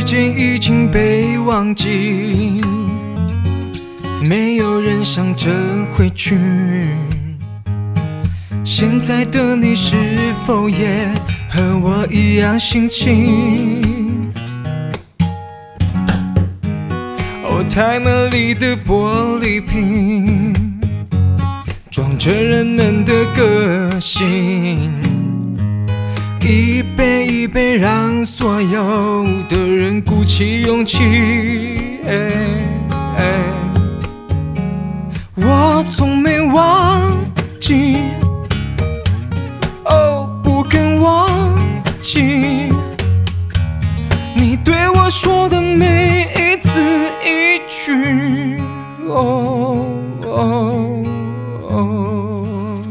间已经被忘记，没有人想着回去。现在的你是否也和我一样心情？哦，台门里的玻璃瓶，装着人们的个性，一杯一杯让所有的人鼓起勇气。我从没忘记，哦，不肯忘记你对我说的每一字一句。哦哦哦，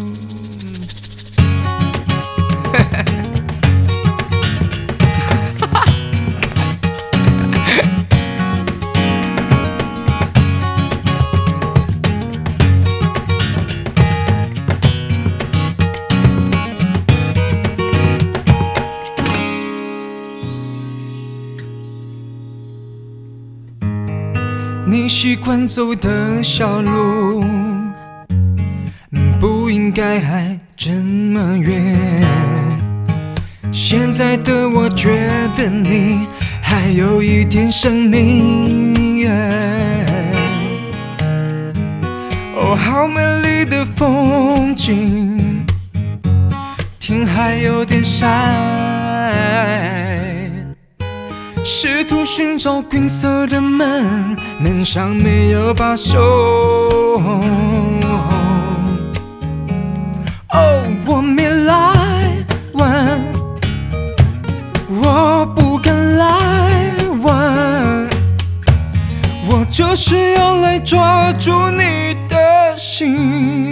你习惯走的小路，不应该还这么远。现在的我觉得你还有一点生命。哦，好美丽的风景，天还有点晒。试图寻找绿色的门，门上没有把手。哦，我没来晚，我不敢来晚，我就是要来抓住你的心。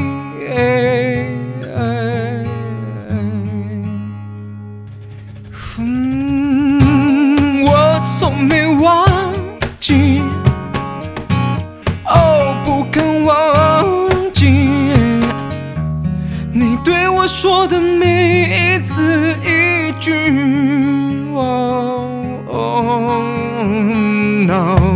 从没忘记，哦，不肯忘记你对我说的每一字一句。哦哦 no